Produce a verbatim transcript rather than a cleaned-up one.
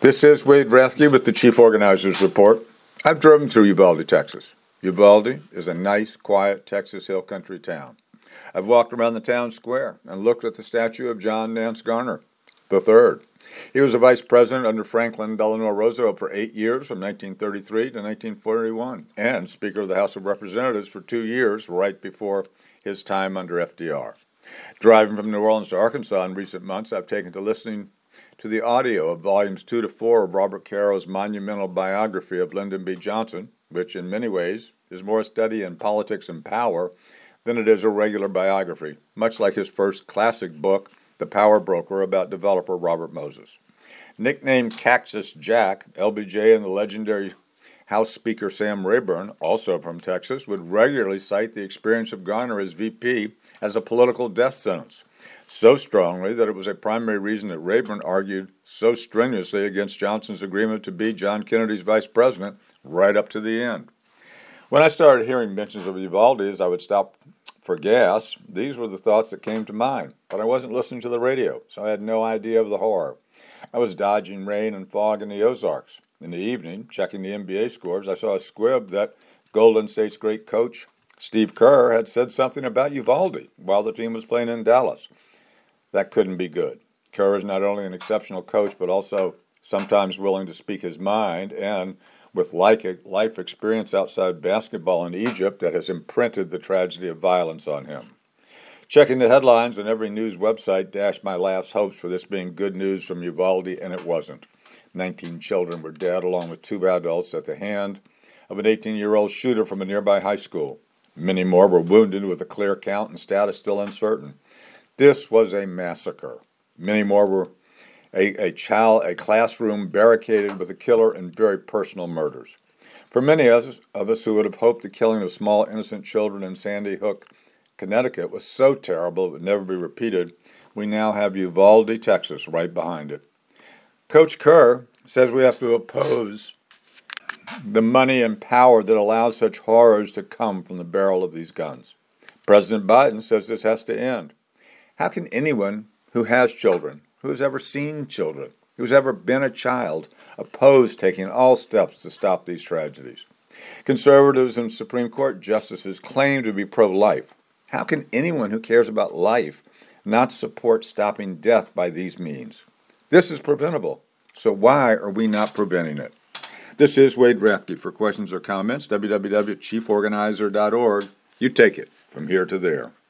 This is Wade Rathke with the Chief Organizers Report. I've driven through Uvalde, Texas. Uvalde is a nice, quiet Texas hill country town. I've walked around the town square and looked at the statue of John Nance Garner the third. He was a vice president under Franklin Delano Roosevelt for eight years, from nineteen thirty-three to nineteen forty-one, and Speaker of the House of Representatives for two years, right before his time under F D R. Driving from New Orleans to Arkansas in recent months, I've taken to listening to the audio of volumes two to four of Robert Caro's monumental biography of Lyndon B. Johnson, which in many ways is more a study in politics and power than it is a regular biography, much like his first classic book, The Power Broker, about developer Robert Moses. Nicknamed Cactus Jack, L B J and the legendary House Speaker Sam Rayburn, also from Texas, would regularly cite the experience of Garner as V P as a political death sentence, so strongly that it was a primary reason that Rayburn argued so strenuously against Johnson's agreement to be John Kennedy's vice president right up to the end. When I started hearing mentions of Uvalde as I would stop for gas, these were the thoughts that came to mind, but I wasn't listening to the radio, so I had no idea of the horror. I was dodging rain and fog in the Ozarks. In the evening, checking the N B A scores, I saw a squib that Golden State's great coach, Steve Kerr, had said something about Uvalde while the team was playing in Dallas. That couldn't be good. Kerr is not only an exceptional coach, but also sometimes willing to speak his mind, and with life experience outside basketball in Egypt that has imprinted the tragedy of violence on him. Checking the headlines on every news website dashed my last hopes for this being good news from Uvalde, and it wasn't. Nineteen children were dead, along with two adults, at the hand of an eighteen-year-old shooter from a nearby high school. Many more were wounded, with a clear count and status still uncertain. This was a massacre. Many more were a, a child, a classroom barricaded with a killer and very personal murders. For many of us, of us who would have hoped the killing of small innocent children in Sandy Hook, Connecticut was so terrible it would never be repeated, we now have Uvalde, Texas, right behind it. Coach Kerr says we have to oppose the money and power that allows such horrors to come from the barrel of these guns. President Biden says this has to end. How can anyone who has children, who has ever seen children, who's ever been a child, oppose taking all steps to stop these tragedies? Conservatives and Supreme Court justices claim to be pro-life. How can anyone who cares about life not support stopping death by these means? This is preventable, so why are we not preventing it? This is Wade Rathke. For questions or comments, w w w dot chief organizer dot org. You take it from here to there.